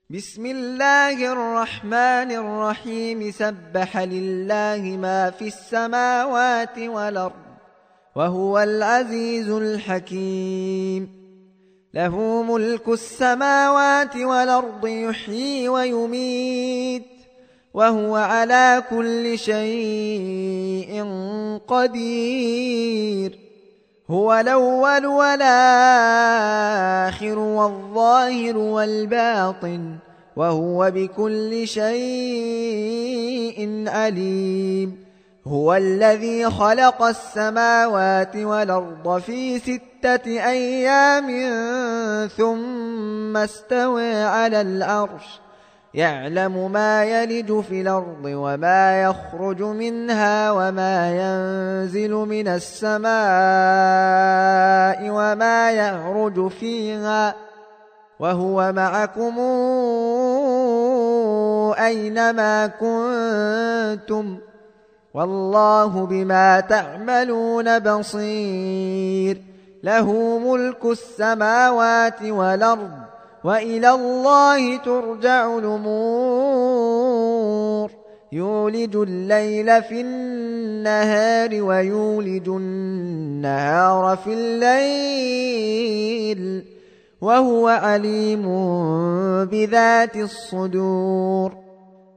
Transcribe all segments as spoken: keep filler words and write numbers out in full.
بسم الله الرحمن الرحيم سبح لله ما في السماوات والأرض وهو العزيز الحكيم له ملك السماوات والأرض يحيي ويميت وهو على كل شيء قدير هو الأول والآخر والظاهر والباطن وهو بكل شيء عليم هو الذي خلق السماوات والأرض في ستة أيام ثم استوى على العرش يعلم ما يلج في الأرض وما يخرج منها وما ينزل من السماء وما يعرج فيها وهو معكم أينما كنتم والله بما تعملون بصير له ملك السماوات والأرض وإلى الله ترجع الأمور يولج الليل في النهار ويولج النهار في الليل وهو عليم بذات الصدور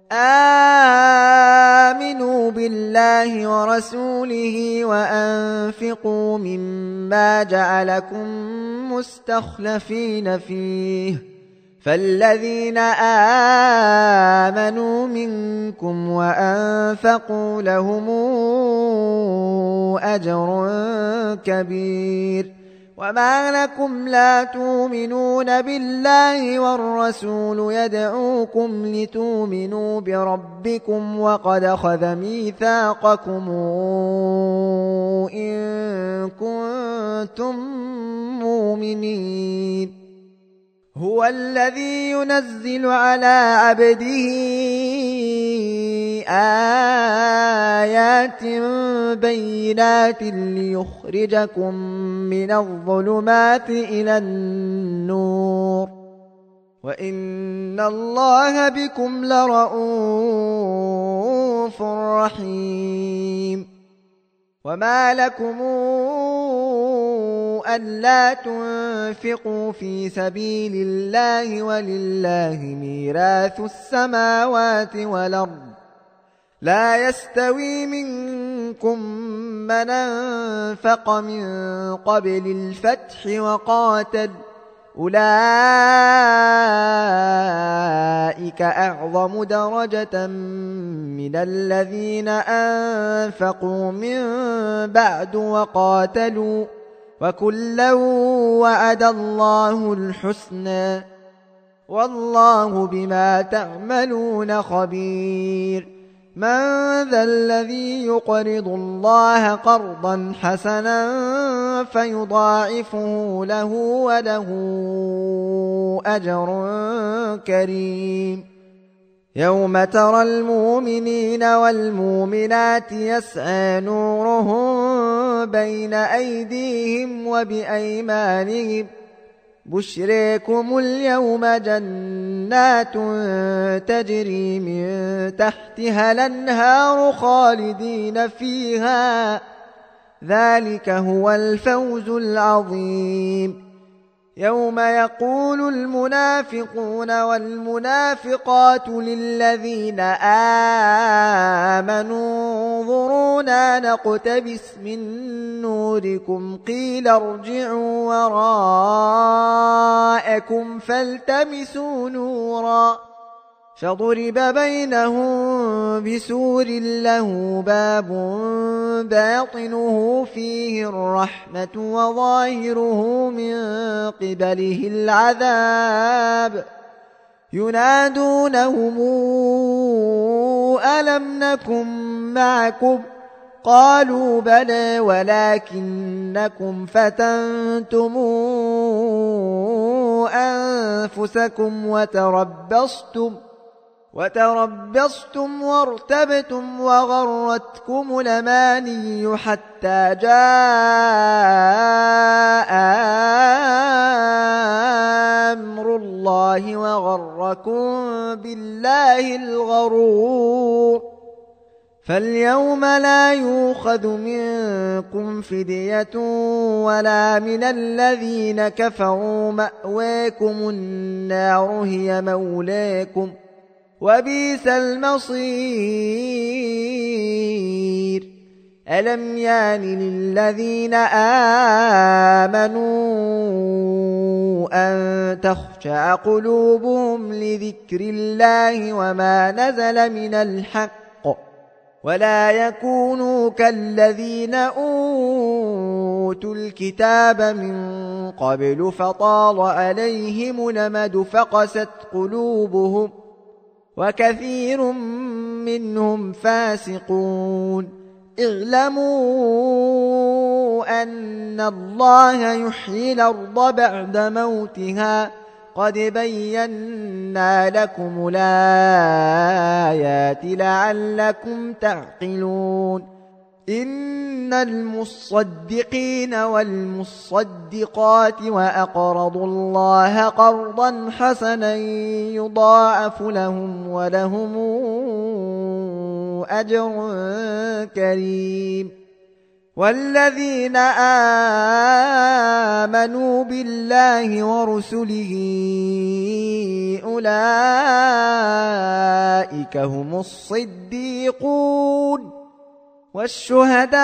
آمنوا بالله ورسوله وأنفقوا مما جعلكم مستخلفين فيه فالذين آمنوا منكم وأنفقوا لهم أجر كبير وما لكم لا تؤمنون بالله والرسول يدعوكم لتؤمنوا بربكم وقد أخذ ميثاقكم إن كنتم مؤمنين هو الذي ينزل على عبده آيات بينات ليخرجكم من الظلمات إلى النور وإن الله بكم لرءوف رحيم وما لكم ألا تنفقوا في سبيل الله ولله ميراث السماوات والأرض لا يستوي منكم من أنفق من قبل الفتح وقاتل أولئك أعظم درجة من الذين أنفقوا من بعد وقاتلوا وكلا وعد الله الحسنى والله بما تعملون خبير من ذا الذي يقرض الله قرضا حسنا فيضاعفه له وله أجر كريم يوم ترى المؤمنين والمؤمنات يسعى نورهم بين أيديهم وبأيمانهم بشريكم اليوم جنات تجري من تحتها الأنهار خالدين فيها ذلك هو الفوز العظيم يوم يقول المنافقون والمنافقات للذين آمنوا انظرونا نقتبس من نوركم قيل ارجعوا وراءكم فالتمسوا نورا فضرب بينهم بسور له باب باطنه فيه الرحمة وظاهره من قبله العذاب ينادونهم ألم نكن معكم قالوا بلى ولكنكم فتنتم أنفسكم وتربصتم وتربصتم وارتبتم وغرتكم الأماني حتى جاء أمر الله وغركم بالله الغرور فاليوم لا يؤخذ منكم فدية ولا من الذين كفروا مأواكم النار هي مولاكم وبئس المصير ألم يان للذين آمنوا أن تخشع قلوبهم لذكر الله وما نزل من الحق ولا يكونوا كالذين أوتوا الكتاب من قبل فطال عليهم الأمد فقست قلوبهم وكثير منهم فاسقون اعلموا أن الله يحيي الأرض بعد موتها قد بينا لكم الآيات لعلكم تعقلون إن المصدقين والمصدقات وأقرضوا الله قرضا حسنا يضاعف لهم ولهم أجر كريم والذين آمنوا بالله ورسله أولئك هم الصديقون والشهداء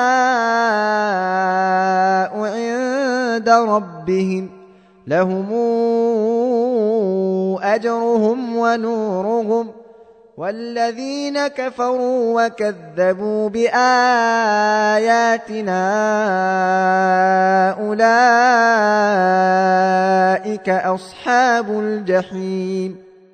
عند ربهم لهم أجرهم ونورهم والذين كفروا وكذبوا بآياتنا أولئك أصحاب الجحيم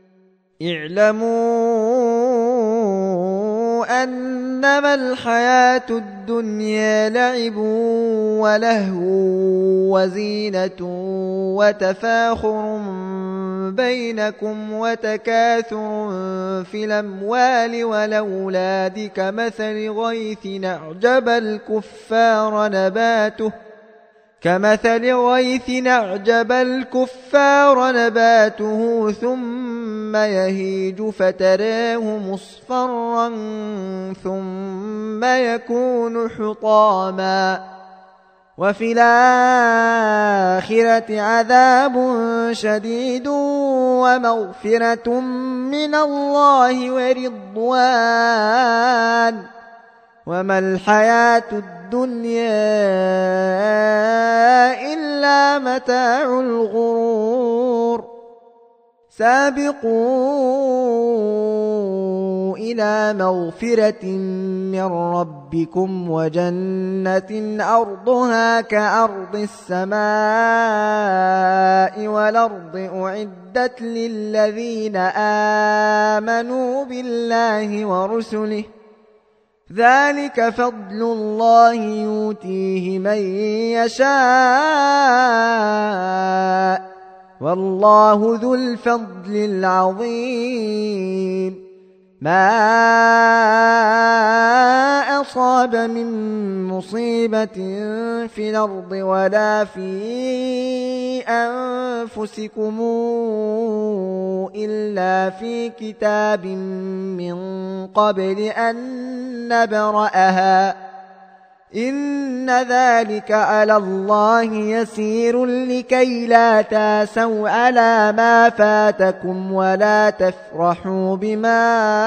اعلموا أنما الحياة الدنيا لعب ولهو وزينة وتفاخر بينكم وتكاثر في الأموال والأولاد كمثل غيث أعجب الكفار نباته كمثل غيث أعجب الكفار نباته ثم يهيج فتراه مصفرا ثم يكون حطاما وفي الآخرة عذاب شديد ومغفرة من الله ورضوان وما الحياة الدنيا إلا متاع الغرور سابقوا إلى مغفرة من ربكم وجنة أرضها كأرض السماء والأرض أعدت للذين آمنوا بالله ورسله ذلك فضل الله يؤتيه من يشاء والله ذو الفضل العظيم ما أصاب من مصيبة في الأرض ولا في أنفسكم إلا في كتاب من قبل أن نبرأها إن ذلك على الله يسير لكي لا تاسوا على ما فاتكم ولا تفرحوا بما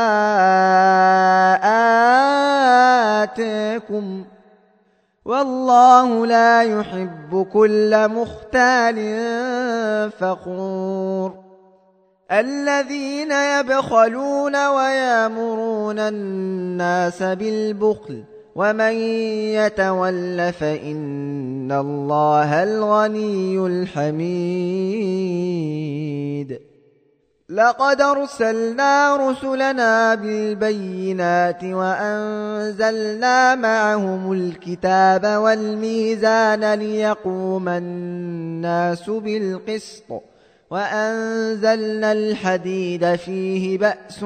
آتاكم والله لا يحب كل مختال فخور الذين يبخلون ويامرون الناس بالبخل ومن يتول فإن الله الغني الحميد لقد أرسلنا رسلنا بالبينات وأنزلنا معهم الكتاب والميزان ليقوم الناس بالقسط وأنزلنا الحديد فيه بأس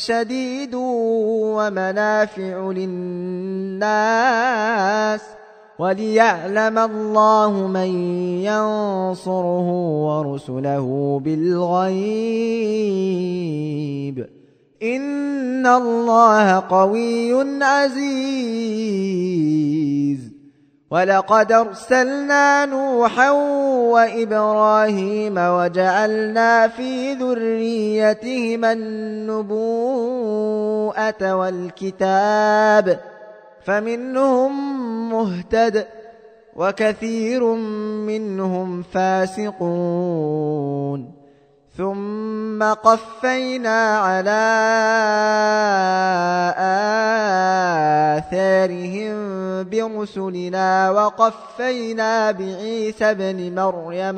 شديد ومنافع للناس وليعلم الله من ينصره ورسله بالغيب إن الله قوي عزيز. ولقد أرسلنا نوحا وإبراهيم وجعلنا في ذريتهما النبوءة والكتاب فمنهم مهتد وكثير منهم فاسقون. ثم قفينا على آثارهم برسلنا وقفينا بعيسى ابن مريم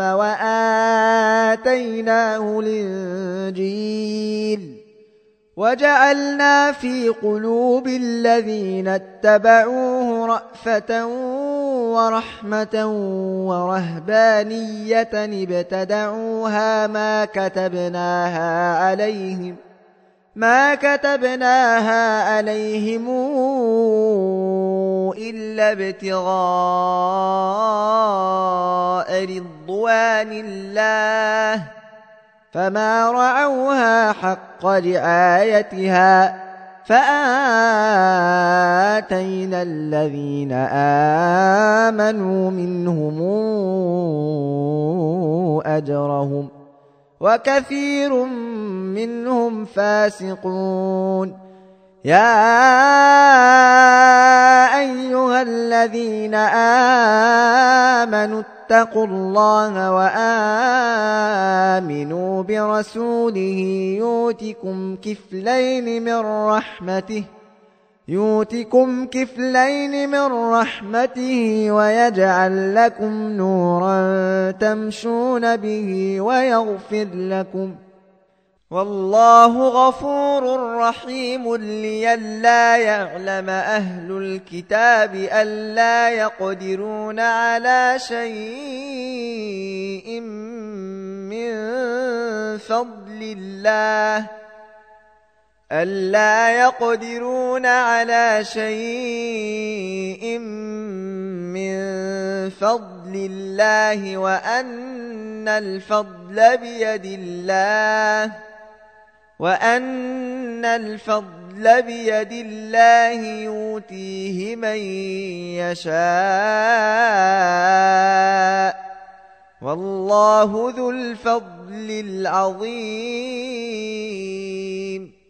وآتيناه الإنجيل وجعلنا في قلوب الذين اتبعوه رأفة ورحمة ورهبانية ابتدعوها ما كتبناها عليهم ما كتبناها عليهم إلا ابتغاء رضوان الله فما رعوها حق رعايتها فآتينا الذين آمنوا منهم أجرهم وكثير منهم فاسقون. يا أيها الذين آمنوا اتقوا الله وآمنوا برسوله يؤتكم كفلين من رحمته يؤتكم كفلين من رحمته ويجعل لكم نورا تمشون به ويغفر لكم والله غفور رحيم. لئلا يعلم أهل الكتاب ألا يقدرون على شيء من فضل الله ألا يقدرون على شيء من فضل الله وأن الفضل بيد الله وأن الفضل بيد الله يؤتيه من يشاء والله ذو الفضل العظيم.